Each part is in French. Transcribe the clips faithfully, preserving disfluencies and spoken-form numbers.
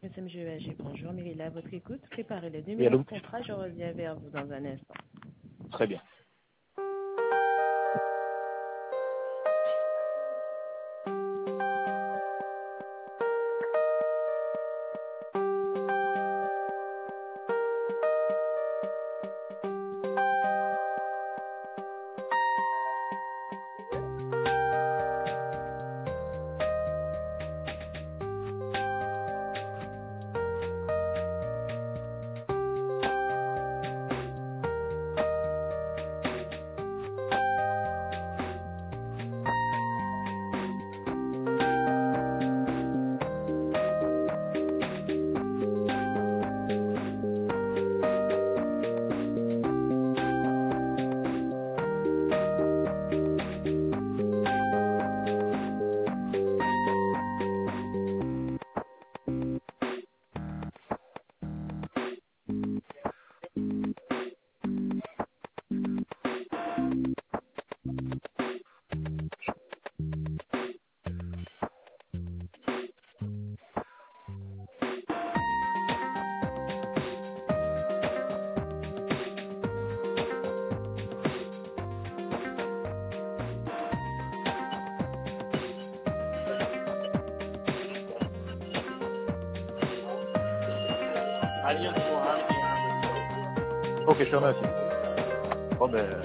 S M G E A G, bonjour, Mérila, à votre écoute. Préparez le Oui, numéro allô? de contrat, je reviens vers vous dans un instant. Très bien. Ok, je te remercie. Bon, ben...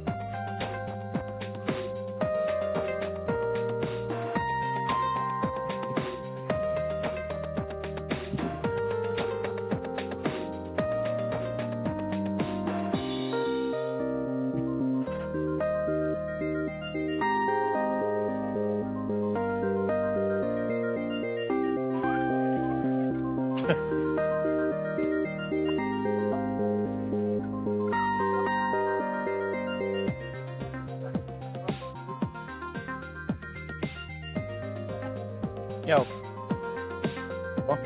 Miaou. Bon.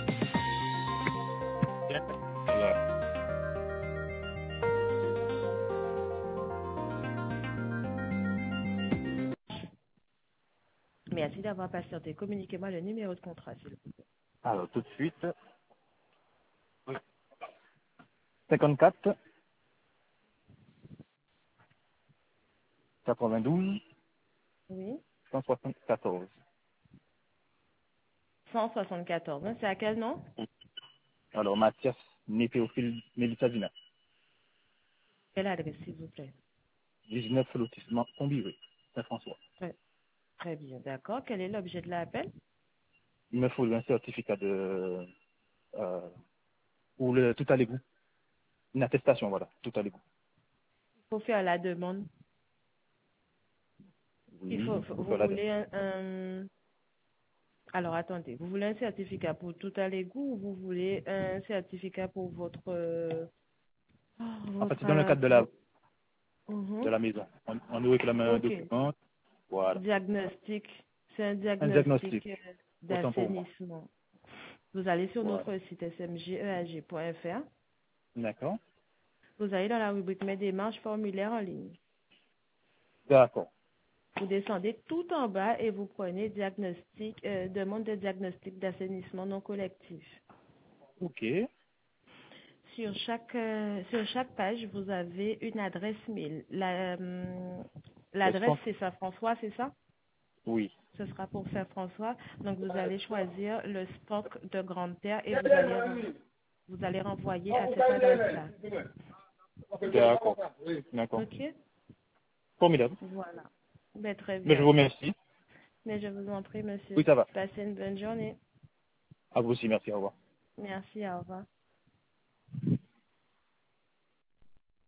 Bien. Voilà. Merci d'avoir patienté. Communiquez-moi le numéro de contrat, s'il vous plaît. Alors, tout de suite. Oui. cinquante-quatre, quatre-vingt-douze, Oui. cent soixante-quatorze. cent soixante-quatorze, hein, c'est à quel nom? Alors, Mathias Népéophile Mélisadina. Quelle adresse, s'il vous plaît? dix-neuf lotissement Combivé, Saint-François. Très, très bien, d'accord. Quel est l'objet de l'appel? Il me faut un certificat de... Euh, ou le tout à l'égout. Une attestation, voilà, tout à l'égout. Il faut faire la demande. Il faut, Oui, faut- pour vous faire la demande. voulez un, un- Alors, attendez. Vous voulez un certificat pour tout à l'égout ou vous voulez un certificat pour votre... euh, oh, En fait, votre... c'est dans le euh, cadre de la, vo- de Mhm. la maison. On, on nous réclame un Ok. document. Voilà. Diagnostic. C'est un Un diagnostic diagnostic. euh, Autant pour moi. d'assainissement. Vous allez sur Voilà. notre site s m g e a g point f r. D'accord. Vous allez dans la rubrique Mes démarches formulaires en ligne. D'accord. Vous descendez tout en bas et vous prenez diagnostic, euh, demande de diagnostic d'assainissement non collectif. Ok. Sur chaque, euh, sur chaque page, vous avez une adresse mail. La, hum, Est-ce l'adresse, qu'on... c'est Saint-François, c'est ça? Oui. Ce sera pour Saint-François. Donc, vous allez choisir le stock de Grande Terre et vous allez, ren- vous allez renvoyer à cette adresse-là. D'accord. D'accord. OK? Formidable. Voilà. Ben, très Mais je bien. vous remercie. Mais je vous en prie, monsieur. Oui, ça va. Passez une bonne journée. À vous aussi, merci. Au revoir. Merci, au revoir.